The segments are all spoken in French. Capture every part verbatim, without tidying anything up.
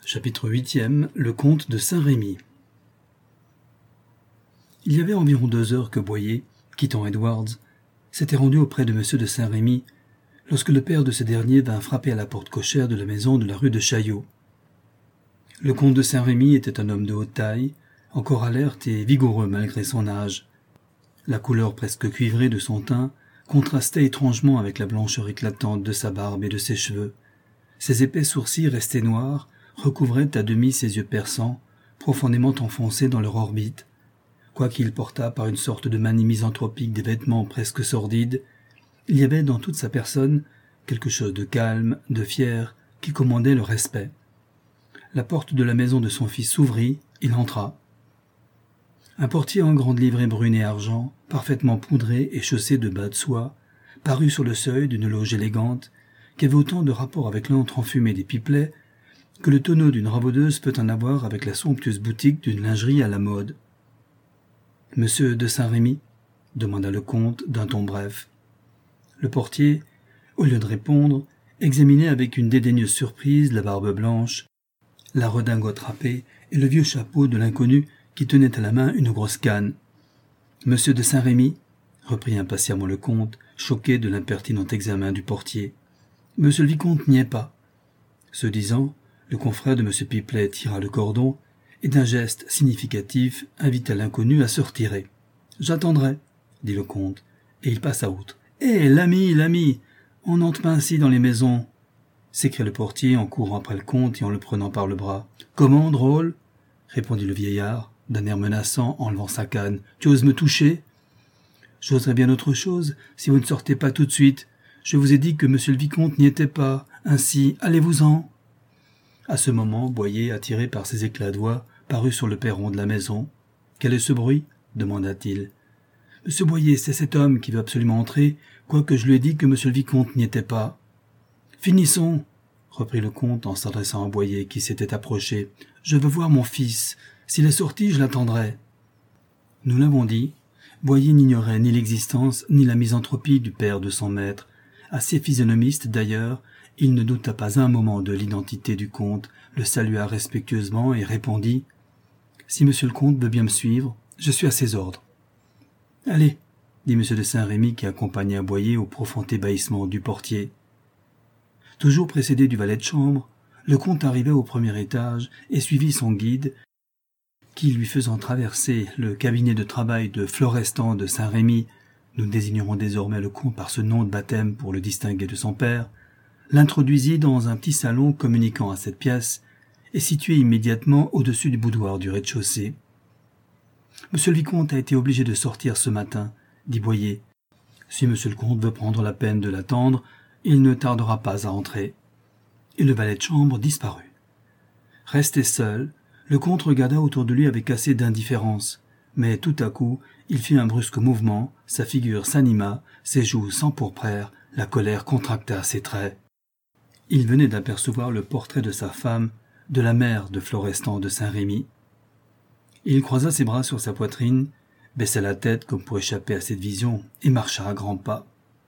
Chapitre huitième. Le comte de Saint-Rémy. Il y avait environ deux heures que Boyer, quittant Edwards, s'était rendu auprès de monsieur de Saint-Rémy, lorsque le père de ce dernier vint frapper à la porte cochère de la maison de la rue de Chaillot. Le comte de Saint-Rémy était un homme de haute taille, encore alerte et vigoureux malgré son âge. La couleur presque cuivrée de son teint contrastait étrangement avec la blancheur éclatante de sa barbe et de ses cheveux. Ses épais sourcils restés noirs recouvraient à demi ses yeux perçants, profondément enfoncés dans leur orbite. Quoiqu'il portât par une sorte de manie misanthropique des vêtements presque sordides, il y avait dans toute sa personne quelque chose de calme, de fier, qui commandait le respect. La porte de la maison de son fils s'ouvrit, il entra. Un portier en grande livrée brune et argent, parfaitement poudré et chaussé de bas de soie, parut sur le seuil d'une loge élégante, qui avait autant de rapport avec l'antre enfumé des pipelets que le tonneau d'une ravaudeuse peut en avoir avec la somptueuse boutique d'une lingerie à la mode. « Monsieur de Saint-Rémy » demanda le comte d'un ton bref. Le portier, au lieu de répondre, examinait avec une dédaigneuse surprise la barbe blanche, la redingote râpée et le vieux chapeau de l'inconnu qui tenait à la main une grosse canne. « Monsieur de Saint-Rémy » reprit impatiemment le comte, choqué de l'impertinent examen du portier. « Monsieur le vicomte n'y est pas. » Ce disant, le confrère de monsieur Pipelet tira le cordon et d'un geste significatif invita l'inconnu à se retirer. « J'attendrai, » dit le comte, et il passa outre. « Hé, l'ami, l'ami, on n'entre pas ainsi dans les maisons !» s'écria le portier en courant après le comte et en le prenant par le bras. « Comment, drôle ?» répondit le vieillard, d'un air menaçant en levant sa canne. « Tu oses me toucher ?»« J'oserais bien autre chose, si vous ne sortez pas tout de suite. Je vous ai dit que monsieur le vicomte n'y était pas. Ainsi, allez-vous-en !» À ce moment, Boyer, attiré par ses éclats de voix, parut sur le perron de la maison. « Quel est ce bruit ?» demanda-t-il. « Monsieur Boyer, c'est cet homme qui veut absolument entrer, quoique je lui ai dit que monsieur le vicomte n'y était pas. »« Finissons !» reprit le comte en s'adressant à Boyer qui s'était approché. « Je veux voir mon fils. S'il est sorti, je l'attendrai. » Nous l'avons dit, Boyer n'ignorait ni l'existence ni la misanthropie du père de son maître. Assez physionomiste d'ailleurs, il ne douta pas un moment de l'identité du comte, le salua respectueusement et répondit « Si monsieur le comte veut bien me suivre, je suis à ses ordres. »« Allez !» dit monsieur de Saint-Rémy qui accompagna Boyer au profond ébahissement du portier. Toujours précédé du valet de chambre, le comte arriva au premier étage et suivit son guide, qui, lui faisant traverser le cabinet de travail de Florestan de Saint-Rémy, nous désignerons désormais le comte par ce nom de baptême pour le distinguer de son père, l'introduisit dans un petit salon communiquant à cette pièce et situé immédiatement au-dessus du boudoir du rez-de-chaussée. « Monsieur le vicomte a été obligé de sortir ce matin, » dit Boyer. « Si monsieur le comte veut prendre la peine de l'attendre, il ne tardera pas à entrer. » Et le valet de chambre disparut. Resté seul, le comte regarda autour de lui avec assez d'indifférence, mais tout à coup, il fit un brusque mouvement, sa figure s'anima, ses joues s'empourprèrent, la colère contracta ses traits. Il venait d'apercevoir le portrait de sa femme, de la mère de Florestan de Saint-Rémy. Il croisa ses bras sur sa poitrine, baissa la tête comme pour échapper à cette vision, et marcha à grands pas.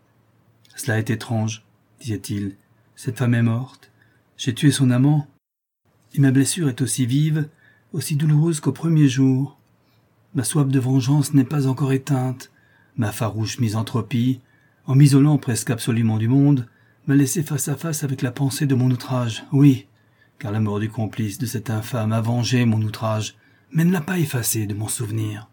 « Cela est étrange, » disait-il. « Cette femme est morte. J'ai tué son amant. Et ma blessure est aussi vive, aussi douloureuse qu'au premier jour. Ma soif de vengeance n'est pas encore éteinte. Ma farouche misanthropie, en m'isolant presque absolument du monde, m'a laissé face à face avec la pensée de mon outrage. Oui, car la mort du complice de cette infâme a vengé mon outrage, mais ne l'a pas effacé de mon souvenir.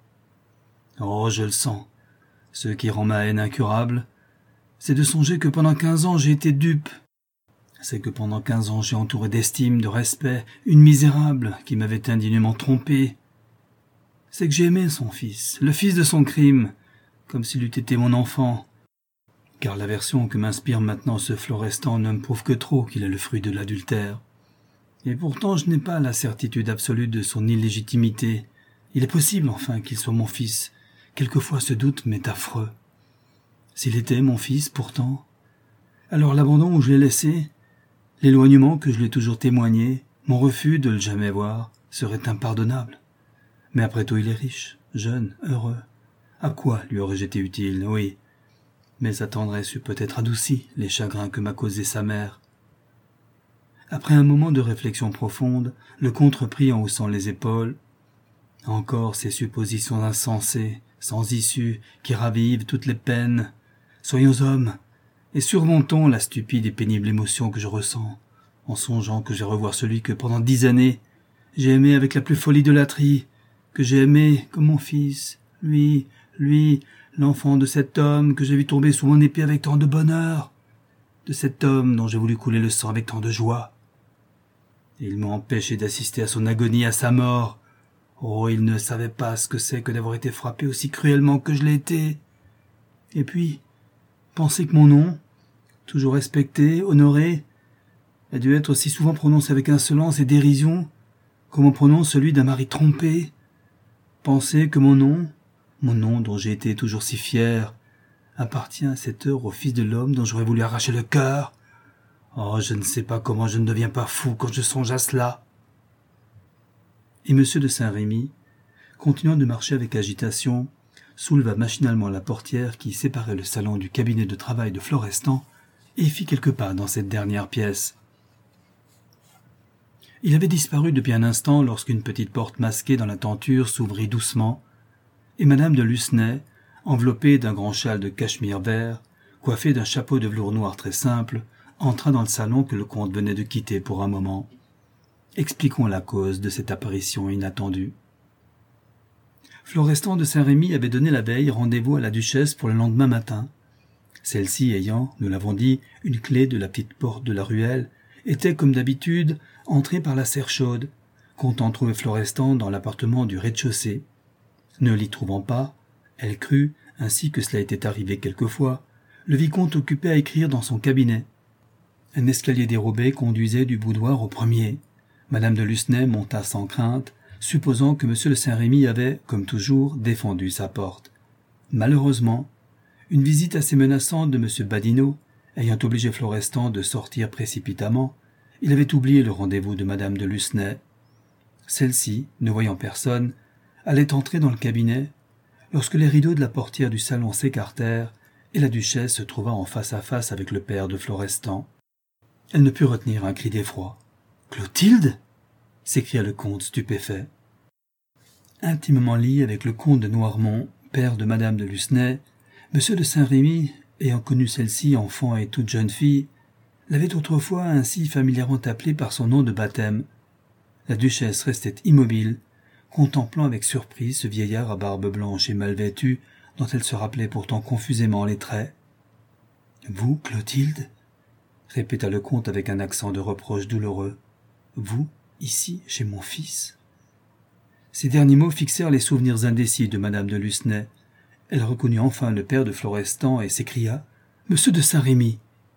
Oh, je le sens. Ce qui rend ma haine incurable, c'est de songer que pendant quinze ans j'ai été dupe. C'est que pendant quinze ans j'ai entouré d'estime, de respect, une misérable qui m'avait indignement trompé. C'est que j'ai aimé son fils, le fils de son crime, comme s'il eût été mon enfant. Car l'aversion que m'inspire maintenant ce Florestan ne me prouve que trop qu'il est le fruit de l'adultère. Et pourtant je n'ai pas la certitude absolue de son illégitimité. Il est possible enfin qu'il soit mon fils. Quelquefois ce doute m'est affreux. S'il était mon fils pourtant, alors l'abandon où je l'ai laissé, l'éloignement que je lui ai toujours témoigné, mon refus de le jamais voir, serait impardonnable. Mais après tout il est riche, jeune, heureux. À quoi lui aurais-je été utile, oui. Mais sa tendresse eût peut-être adouci les chagrins que m'a causés sa mère. Après un moment de réflexion profonde, le comte reprit en haussant les épaules. « Encore ces suppositions insensées, sans issue, qui ravivent toutes les peines. Soyons hommes, et surmontons la stupide et pénible émotion que je ressens, en songeant que je vais revoir celui que, pendant dix années, j'ai aimé avec la plus folle idolâtrie, que j'ai aimé comme mon fils, lui, lui, l'enfant de cet homme que j'ai vu tomber sous mon épée avec tant de bonheur, de cet homme dont j'ai voulu couler le sang avec tant de joie. Et il m'a empêché d'assister à son agonie, à sa mort. Oh, il ne savait pas ce que c'est que d'avoir été frappé aussi cruellement que je l'ai été. Et puis, penser que mon nom, toujours respecté, honoré, a dû être si souvent prononcé avec insolence et dérision, comme on prononce celui d'un mari trompé. Penser que mon nom, mon nom dont j'ai été toujours si fier, appartient à cette heure au fils de l'homme dont j'aurais voulu arracher le cœur. Oh, je ne sais pas comment je ne deviens pas fou quand je songe à cela. » Et M. de Saint-Rémy, continuant de marcher avec agitation, souleva machinalement la portière qui séparait le salon du cabinet de travail de Florestan et fit quelques pas dans cette dernière pièce. Il avait disparu depuis un instant lorsqu'une petite porte masquée dans la tenture s'ouvrit doucement, et madame de Lucenay, enveloppée d'un grand châle de cachemire vert, coiffée d'un chapeau de velours noir très simple, entra dans le salon que le comte venait de quitter pour un moment. Expliquons la cause de cette apparition inattendue. Florestan de Saint-Rémy avait donné la veille rendez-vous à la duchesse pour le lendemain matin. Celle-ci ayant, nous l'avons dit, une clé de la petite porte de la ruelle, était, comme d'habitude, entrée par la serre chaude, comptant trouver Florestan dans l'appartement du rez-de-chaussée. Ne l'y trouvant pas, elle crut, ainsi que cela était arrivé quelquefois, le vicomte occupé à écrire dans son cabinet. Un escalier dérobé conduisait du boudoir au premier. Madame de Lucenay monta sans crainte, supposant que M. de Saint-Rémy avait, comme toujours, défendu sa porte. Malheureusement, une visite assez menaçante de M. Badinot, ayant obligé Florestan de sortir précipitamment, il avait oublié le rendez-vous de Madame de Lucenay. Celle-ci, ne voyant personne, allait entrer dans le cabinet, lorsque les rideaux de la portière du salon s'écartèrent et la duchesse se trouva en face à face avec le père de Florestan. Elle ne put retenir un cri d'effroi. « Clotilde » s'écria le comte stupéfait. Intimement lié avec le comte de Noirmont, père de Madame de Lucenay, M. de Saint-Rémy, ayant connu celle-ci enfant et toute jeune fille, l'avait autrefois ainsi familièrement appelée par son nom de baptême. La duchesse restait immobile, contemplant avec surprise ce vieillard à barbe blanche et mal vêtu, dont elle se rappelait pourtant confusément les traits. « Vous, Clotilde » répéta le comte avec un accent de reproche douloureux. « Vous, ici, chez mon fils ?» Ces derniers mots fixèrent les souvenirs indécis de Madame de Lucenay. Elle reconnut enfin le père de Florestan et s'écria « Monsieur de Saint-Rémy !»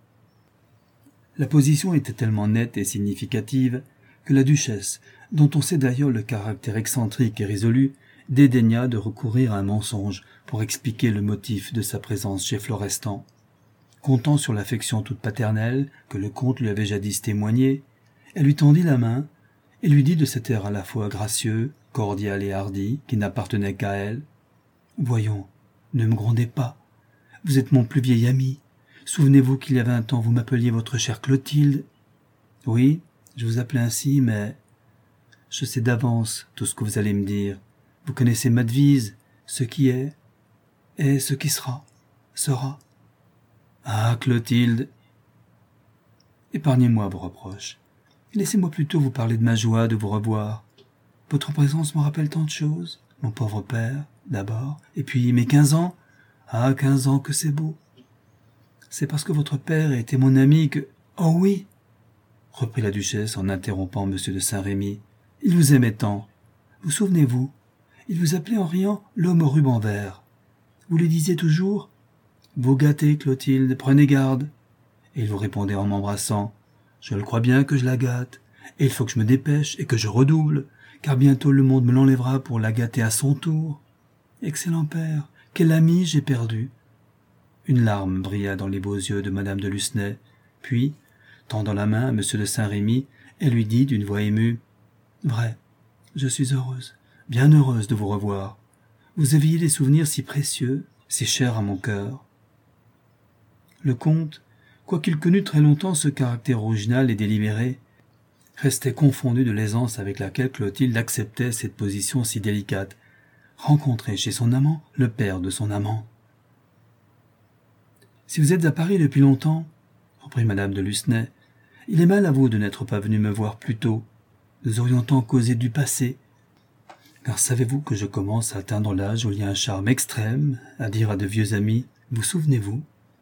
La position était tellement nette et significative que la duchesse, dont on sait d'ailleurs le caractère excentrique et résolu, dédaigna de recourir à un mensonge pour expliquer le motif de sa présence chez Florestan. Comptant sur l'affection toute paternelle que le comte lui avait jadis témoignée, elle lui tendit la main et lui dit de cet air à la fois gracieux, cordial et hardi qui n'appartenait qu'à elle. « Voyons, ne me grondez pas. Vous êtes mon plus vieil ami. Souvenez-vous qu'il y avait un temps vous m'appeliez votre chère Clotilde. Oui, je vous appelais ainsi, mais je sais d'avance tout ce que vous allez me dire. Vous connaissez ma devise, ce qui est, et ce qui sera, sera. Ah, Clotilde, épargnez-moi vos reproches. Laissez-moi plutôt vous parler de ma joie de vous revoir. Votre présence me rappelle tant de choses. Mon pauvre père, d'abord, et puis mes quinze ans. Ah, quinze ans, que c'est beau. C'est parce que votre père était mon ami que... Oh oui, reprit la duchesse en interrompant M. de Saint-Rémy. Il vous aimait tant. Vous souvenez-vous, il vous appelait en riant l'homme au ruban vert. Vous lui disiez toujours « Vous gâtez, Clotilde, prenez garde !» Et il vous répondait en m'embrassant « Je le crois bien que je la gâte, et il faut que je me dépêche et que je redouble, car bientôt le monde me l'enlèvera pour la gâter à son tour. Excellent père, quel ami j'ai perdu !» Une larme brilla dans les beaux yeux de Madame de Lucenay, puis, tendant la main à M. de Saint-Rémy, elle lui dit d'une voix émue « Vrai, je suis heureuse, bien heureuse de vous revoir. Vous éveillez des souvenirs si précieux, si chers à mon cœur. » Le comte, quoiqu'il connût très longtemps ce caractère original et délibéré, restait confondu de l'aisance avec laquelle Clotilde acceptait cette position si délicate. Rencontrer chez son amant le père de son amant. « Si vous êtes à Paris depuis longtemps, reprit madame de Lucenay, il est mal à vous de n'être pas venu me voir plus tôt. Nous aurions tant causé du passé. Car savez-vous que je commence à atteindre l'âge où il y a un charme extrême à dire à de vieux amis, vous souvenez-vous »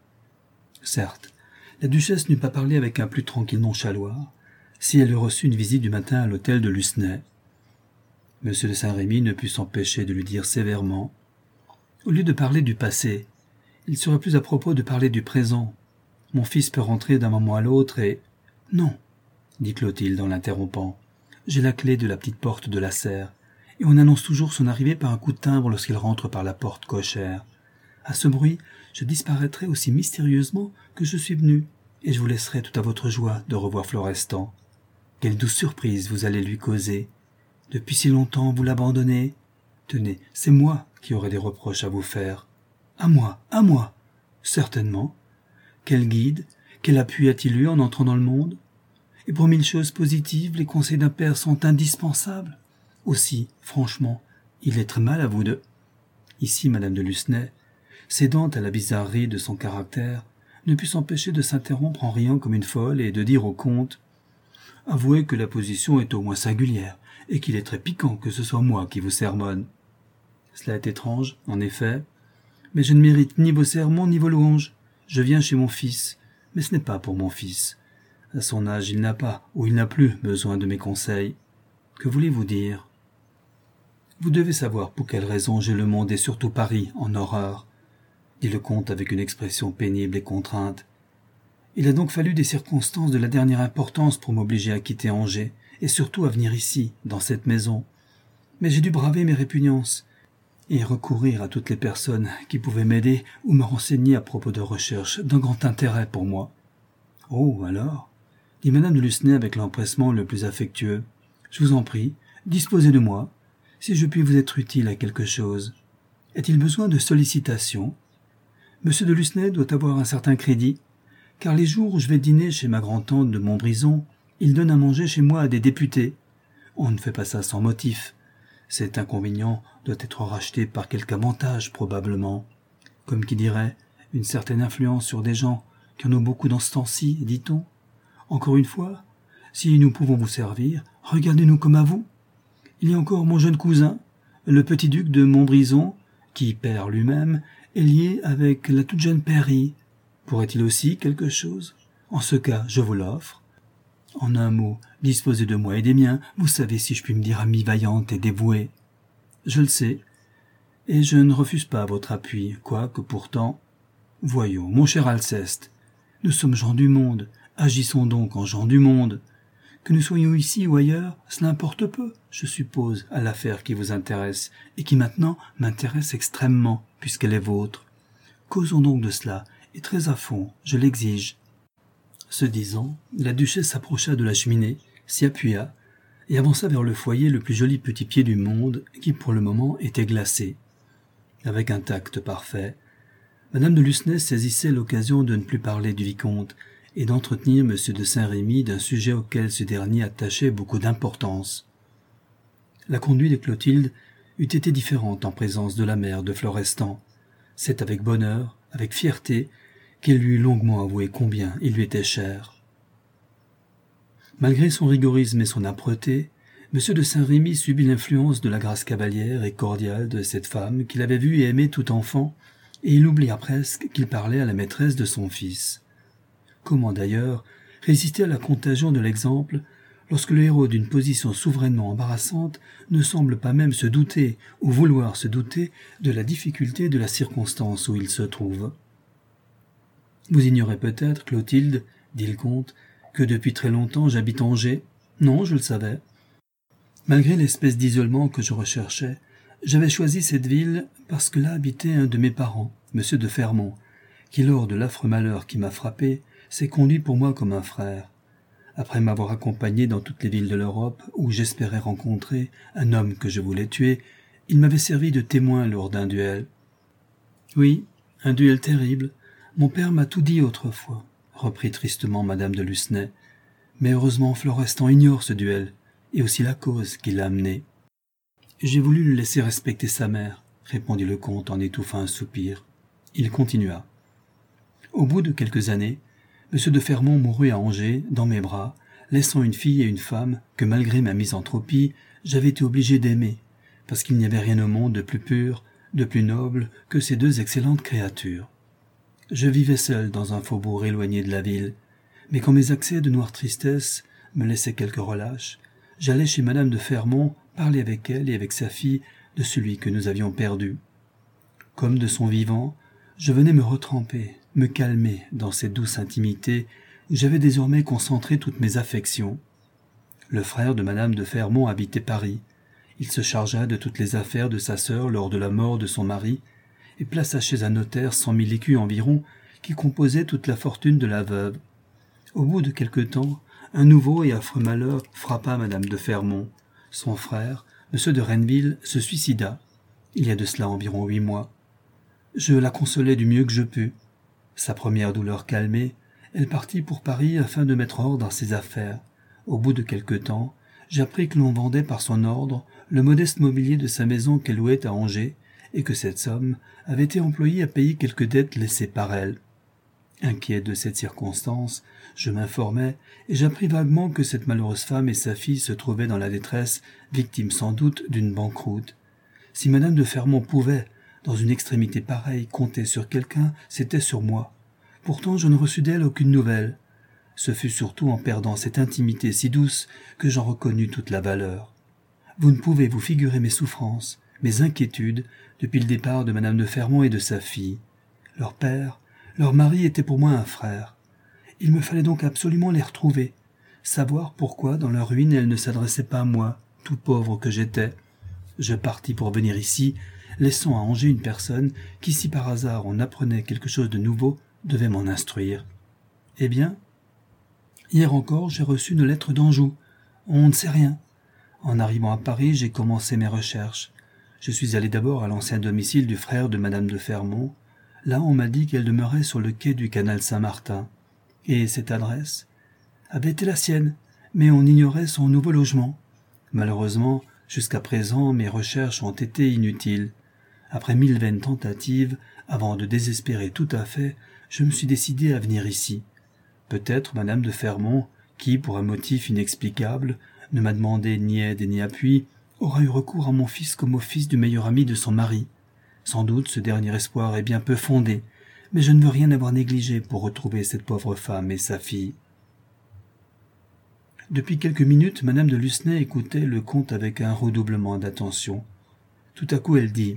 Certes, la duchesse n'eût pas parlé avec un plus tranquille nonchaloir si elle eût reçu une visite du matin à l'hôtel de Lucenay. Monsieur de Saint-Rémy ne put s'empêcher de lui dire sévèrement « Au lieu de parler du passé, il serait plus à propos de parler du présent. Mon fils peut rentrer d'un moment à l'autre et... »« Non, » dit Clotilde en l'interrompant. « J'ai la clé de la petite porte de la serre, et on annonce toujours son arrivée par un coup de timbre lorsqu'il rentre par la porte cochère. À ce bruit, je disparaîtrai aussi mystérieusement que je suis venu, et je vous laisserai tout à votre joie de revoir Florestan. Quelle douce surprise vous allez lui causer. Depuis si longtemps, vous l'abandonnez. Tenez, c'est moi qui aurai des reproches à vous faire. À moi, à moi. Certainement. Quel guide, quel appui a-t-il eu en entrant dans le monde? Et pour mille choses positives, les conseils d'un père sont indispensables. Aussi, franchement, il est très mal à vous de... » Ici, madame de Lucenay, cédant à la bizarrerie de son caractère, ne put s'empêcher de s'interrompre en riant comme une folle et de dire au comte « Avouez que la position est au moins singulière, et qu'il est très piquant que ce soit moi qui vous sermonne. Cela est étrange, en effet, mais je ne mérite ni vos sermons ni vos louanges. Je viens chez mon fils, mais ce n'est pas pour mon fils. À son âge, il n'a pas, ou il n'a plus, besoin de mes conseils. Que voulez-vous dire? Vous devez savoir pour quelle raison j'ai le monde et surtout Paris en horreur, dit le comte avec une expression pénible et contrainte. Il a donc fallu des circonstances de la dernière importance pour m'obliger à quitter Angers, et surtout à venir ici, dans cette maison. Mais j'ai dû braver mes répugnances, et recourir à toutes les personnes qui pouvaient m'aider ou me renseigner à propos de recherches d'un grand intérêt pour moi. « Oh, alors » dit madame de Lucenay avec l'empressement le plus affectueux. « Je vous en prie, disposez de moi, si je puis vous être utile à quelque chose. Est-il besoin de sollicitations? Monsieur de Lucenay doit avoir un certain crédit, car les jours où je vais dîner chez ma grand-tante de Montbrison, il donne à manger chez moi à des députés. On ne fait pas ça sans motif. Cet inconvénient doit être racheté par quelque avantage, probablement. Comme qui dirait, une certaine influence sur des gens qui en ont beaucoup dans ce temps-ci, dit-on. Encore une fois, si nous pouvons vous servir, regardez-nous comme à vous. Il y a encore mon jeune cousin, le petit duc de Montbrison, qui, père lui-même, est lié avec la toute jeune Pairie. Pourrait-il aussi quelque chose? En ce cas, je vous l'offre. En un mot, disposez de moi et des miens, vous savez si je puis me dire amie vaillante et dévouée. Je le sais, et je ne refuse pas votre appui, quoique pourtant... Voyons, mon cher Alceste, nous sommes gens du monde, agissons donc en gens du monde. Que nous soyons ici ou ailleurs, cela importe peu, je suppose, à l'affaire qui vous intéresse, et qui maintenant m'intéresse extrêmement, puisqu'elle est vôtre. Causons donc de cela, et très à fond, je l'exige. » Ce disant, la duchesse s'approcha de la cheminée, s'y appuya, et avança vers le foyer le plus joli petit pied du monde, qui pour le moment était glacé. Avec un tact parfait, madame de Lucenay saisissait l'occasion de ne plus parler du vicomte, et d'entretenir monsieur de Saint-Rémy d'un sujet auquel ce dernier attachait beaucoup d'importance. La conduite de Clotilde eût été différente en présence de la mère de Florestan. C'est avec bonheur, avec fierté, qu'elle lui eut longuement avoué combien il lui était cher. Malgré son rigorisme et son âpreté, monsieur de Saint-Rémy subit l'influence de la grâce cavalière et cordiale de cette femme qu'il avait vue et aimée tout enfant, et il oublia presque qu'il parlait à la maîtresse de son fils. Comment d'ailleurs résister à la contagion de l'exemple lorsque le héros d'une position souverainement embarrassante ne semble pas même se douter ou vouloir se douter de la difficulté de la circonstance où il se trouve? Vous ignorez peut-être, Clotilde, dit le comte, que depuis très longtemps j'habite Angers. Non, je le savais. Malgré l'espèce d'isolement que je recherchais, j'avais choisi cette ville parce que là habitait un de mes parents, monsieur de Fermont, qui, lors de l'affreux malheur qui m'a frappé, s'est conduit pour moi comme un frère. Après m'avoir accompagné dans toutes les villes de l'Europe où j'espérais rencontrer un homme que je voulais tuer, il m'avait servi de témoin lors d'un duel. Oui, un duel terrible. Mon père m'a tout dit autrefois, reprit tristement madame de Lucenay. Mais heureusement Florestan ignore ce duel, et aussi la cause qui l'a amené. J'ai voulu le laisser respecter sa mère, répondit le comte en étouffant un soupir. Il continua. Au bout de quelques années, M. de Fermont mourut à Angers, dans mes bras, laissant une fille et une femme que, malgré ma misanthropie, j'avais été obligé d'aimer, parce qu'il n'y avait rien au monde de plus pur, de plus noble que ces deux excellentes créatures. Je vivais seul dans un faubourg éloigné de la ville, mais quand mes accès de noire tristesse me laissaient quelque relâche, j'allais chez Madame de Fermont parler avec elle et avec sa fille de celui que nous avions perdu. Comme de son vivant, je venais me retremper, me calmer dans cette douce intimité où j'avais désormais concentré toutes mes affections. Le frère de Madame de Fermont habitait Paris. Il se chargea de toutes les affaires de sa sœur lors de la mort de son mari et plaça chez un notaire cent mille écus environ qui composaient toute la fortune de la veuve. Au bout de quelque temps, un nouveau et affreux malheur frappa Madame de Fermont. Son frère, M. de Renneville, se suicida, il y a de cela environ huit mois. Je la consolai du mieux que je pus. Sa première douleur calmée, elle partit pour Paris afin de mettre ordre dans ses affaires. Au bout de quelque temps, j'appris que l'on vendait par son ordre le modeste mobilier de sa maison qu'elle louait à Angers, et que cette somme avait été employée à payer quelques dettes laissées par elle. Inquiet de cette circonstance, je m'informai, et j'appris vaguement que cette malheureuse femme et sa fille se trouvaient dans la détresse, victimes sans doute d'une banqueroute. Si Madame de Fermont pouvait, dans une extrémité pareille, compter sur quelqu'un, c'était sur moi. Pourtant je ne reçus d'elle aucune nouvelle. Ce fut surtout en perdant cette intimité si douce que j'en reconnus toute la valeur. Vous ne pouvez vous figurer mes souffrances, mes inquiétudes, depuis le départ de Madame de Fermont et de sa fille. Leur père, leur mari était pour moi un frère. Il me fallait donc absolument les retrouver, savoir pourquoi dans leur ruine elles ne s'adressaient pas à moi, tout pauvre que j'étais. Je partis pour venir ici, laissant à Angers une personne qui, si par hasard on apprenait quelque chose de nouveau, devait m'en instruire. Eh bien, hier encore j'ai reçu une lettre d'Anjou. On ne sait rien. En arrivant à Paris, j'ai commencé mes recherches. Je suis allé d'abord à l'ancien domicile du frère de Madame de Fermont. Là, on m'a dit qu'elle demeurait sur le quai du canal Saint-Martin. Et cette adresse avait été la sienne, mais on ignorait son nouveau logement. Malheureusement, jusqu'à présent, mes recherches ont été inutiles. Après mille vaines tentatives, avant de désespérer tout à fait, je me suis décidé à venir ici. Peut-être Madame de Fermont, qui, pour un motif inexplicable, ne m'a demandé ni aide ni appui, aura eu recours à mon fils comme au fils du meilleur ami de son mari. Sans doute ce dernier espoir est bien peu fondé, mais je ne veux rien avoir négligé pour retrouver cette pauvre femme et sa fille. Depuis quelques minutes, Madame de Lucenay écoutait le comte avec un redoublement d'attention. Tout à coup elle dit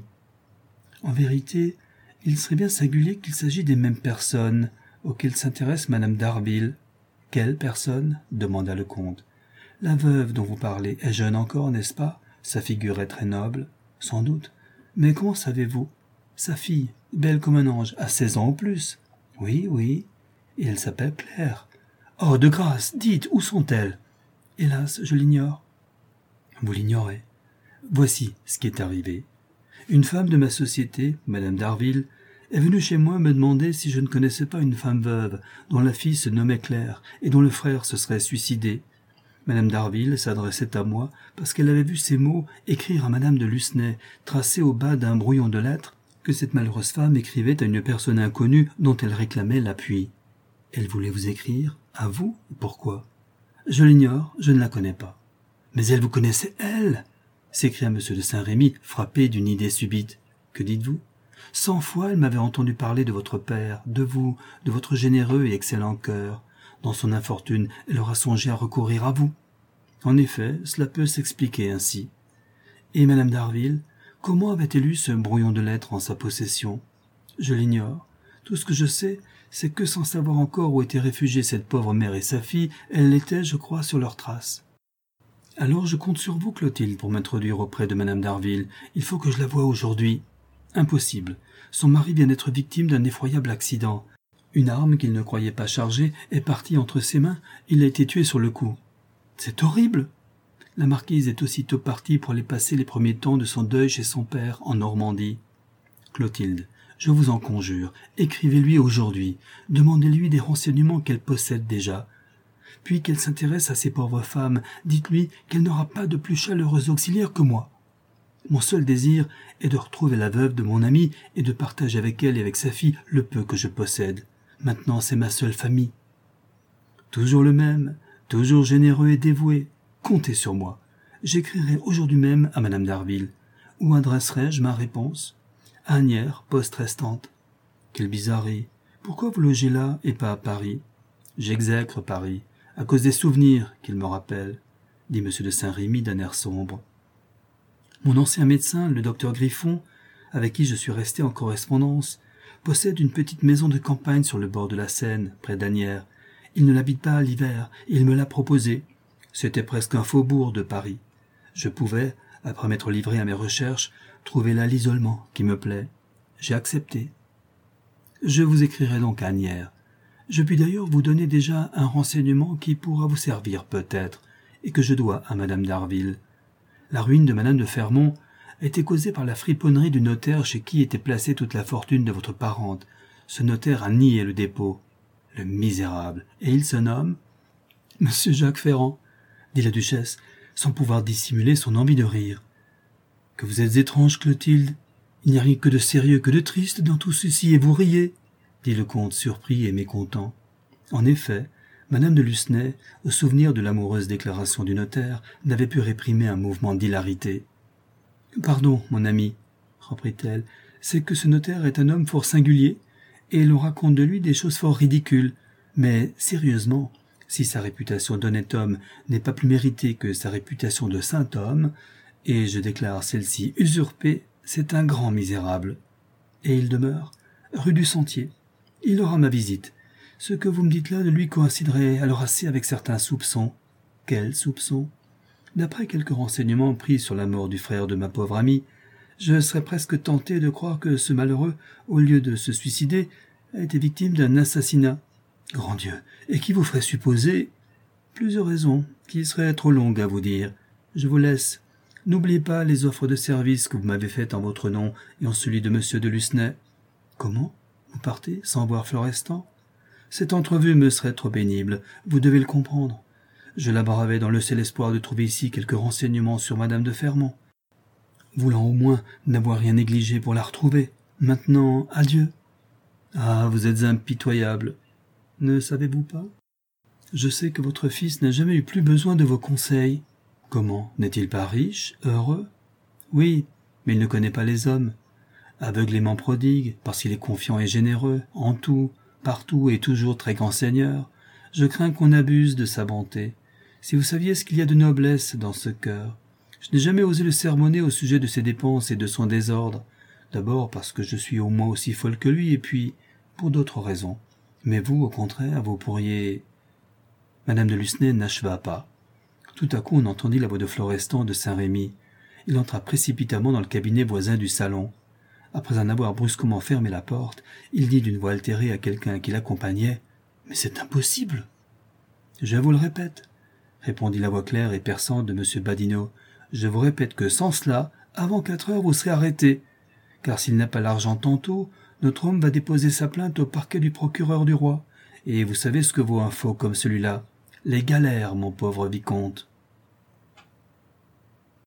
« En vérité, il serait bien singulier qu'il s'agit des mêmes personnes auxquelles s'intéresse Madame d'Harville. »« Quelle personne ?» demanda le comte. « La veuve dont vous parlez est jeune encore, n'est-ce pas? Sa figure est très noble. »« Sans doute. Mais comment savez-vous? Sa fille, belle comme un ange, a seize ans ou plus. »« Oui, oui. Et elle s'appelle Claire. »« Oh, de grâce, dites, où sont-elles? »« Hélas, je l'ignore. »« Vous l'ignorez. Voici ce qui est arrivé. Une femme de ma société, Madame d'Harville, est venue chez moi me demander si je ne connaissais pas une femme veuve dont la fille se nommait Claire et dont le frère se serait suicidé. Madame d'Harville s'adressait à moi parce qu'elle avait vu ces mots écrire à Madame de Lucenay, tracés au bas d'un brouillon de lettres que cette malheureuse femme écrivait à une personne inconnue dont elle réclamait l'appui. Elle voulait vous écrire? À vous? Pourquoi? Je l'ignore, je ne la connais pas. Mais elle vous connaissait, elle? S'écria M. de Saint-Rémy, frappé d'une idée subite. Que dites-vous? Cent fois elle m'avait entendu parler de votre père, de vous, de votre généreux et excellent cœur. Dans son infortune, elle aura songé à recourir à vous. En effet, cela peut s'expliquer ainsi. Et Madame d'Harville, comment avait-elle eu ce brouillon de lettres en sa possession? Je l'ignore. Tout ce que je sais, c'est que sans savoir encore où étaient réfugiées cette pauvre mère et sa fille, elles l'étaient, je crois, sur leurs traces. Alors je compte sur vous, Clotilde, pour m'introduire auprès de Madame d'Harville. Il faut que je la voie aujourd'hui. Impossible. Son mari vient d'être victime d'un effroyable accident. Une arme qu'il ne croyait pas chargée est partie entre ses mains, il a été tué sur le coup. C'est horrible. La marquise est aussitôt partie pour aller passer les premiers temps de son deuil chez son père en Normandie. Clotilde, je vous en conjure, écrivez-lui aujourd'hui, demandez-lui des renseignements qu'elle possède déjà. puis qu'elle s'intéresse à ces pauvres femmes. Dites-lui qu'elle n'aura pas de plus chaleureux auxiliaire que moi. Mon seul désir est de retrouver la veuve de mon ami et de partager avec elle et avec sa fille le peu que je possède. Maintenant, c'est ma seule famille. Toujours le même, toujours généreux et dévoué. Comptez sur moi. J'écrirai aujourd'hui même à madame d'Harville. Où adresserai-je ma réponse? À Asnières, poste restante. Quelle bizarrerie. Pourquoi vous logez là et pas à Paris? J'exècre Paris, à cause des souvenirs qu'il me rappelle, dit M. de Saint-Rémy d'un air sombre. Mon ancien médecin, le docteur Griffon, avec qui je suis resté en correspondance, possède une petite maison de campagne sur le bord de la Seine, près d'Asnières. Il ne l'habite pas l'hiver, et il me l'a proposé. C'était presque un faubourg de Paris. Je pouvais, après m'être livré à mes recherches, trouver là l'isolement qui me plaît. J'ai accepté. Je vous écrirai donc à Asnières. Je puis d'ailleurs vous donner déjà un renseignement qui pourra vous servir peut-être, et que je dois à madame d'Harville. La ruine de madame de Fermont a été causée par la friponnerie du notaire chez qui était placée toute la fortune de votre parente. Ce notaire a nié le dépôt. Le misérable. Et il se nomme Monsieur Jacques Ferrand, dit la duchesse, sans pouvoir dissimuler son envie de rire. Que vous êtes étrange, Clotilde. Il n'y a rien que de sérieux, que de triste dans tout ceci, et vous riez, dit le comte surpris et mécontent. En effet, madame de Lucenay, au souvenir de l'amoureuse déclaration du notaire, n'avait pu réprimer un mouvement d'hilarité. « Pardon, mon ami, reprit-elle, c'est que ce notaire est un homme fort singulier, et l'on raconte de lui des choses fort ridicules. Mais, sérieusement, si sa réputation d'honnête homme n'est pas plus méritée que sa réputation de saint homme, et je déclare celle-ci usurpée, c'est un grand misérable. Et il demeure rue du Sentier. Il aura ma visite. Ce que vous me dites là de lui coïnciderait alors assez avec certains soupçons. » « Quels soupçons ? » ?»« D'après quelques renseignements pris sur la mort du frère de ma pauvre amie, je serais presque tenté de croire que ce malheureux, au lieu de se suicider, a été victime d'un assassinat. Grand Dieu, et qui vous ferait supposer... Plusieurs raisons, qui seraient trop longues à vous dire. Je vous laisse. N'oubliez pas les offres de service que vous m'avez faites en votre nom et en celui de monsieur de Lucenay. Comment ? Vous partez sans voir Florestan ? Cette entrevue me serait trop pénible, vous devez le comprendre. Je la bravais dans le seul espoir de trouver ici quelques renseignements sur madame de Fermont, voulant au moins n'avoir rien négligé pour la retrouver. Maintenant, adieu. Ah, vous êtes impitoyable. Ne savez-vous pas ? Je sais que votre fils n'a jamais eu plus besoin de vos conseils. Comment ? N'est-il pas riche, heureux ? Oui, mais il ne connaît pas les hommes. Aveuglément prodigue, parce qu'il est confiant et généreux, en tout, partout et toujours très grand seigneur, je crains qu'on abuse de sa bonté. Si vous saviez ce qu'il y a de noblesse dans ce cœur. Je n'ai jamais osé le sermonner au sujet de ses dépenses et de son désordre. D'abord parce que je suis au moins aussi folle que lui, et puis pour d'autres raisons. Mais vous, au contraire, vous pourriez... Madame de Lucenay n'acheva pas. Tout à coup, on entendit la voix de Florestan de Saint-Rémy. Il entra précipitamment dans le cabinet voisin du salon. Après en avoir brusquement fermé la porte, il dit d'une voix altérée à quelqu'un qui l'accompagnait « Mais c'est impossible !»« Je vous le répète, » répondit la voix claire et perçante de M. Badinot. « Je vous répète que sans cela, avant quatre heures, vous serez arrêté. Car s'il n'a pas l'argent tantôt, notre homme va déposer sa plainte au parquet du procureur du roi. Et vous savez ce que vaut un faux comme celui-là. Les galères, mon pauvre vicomte. »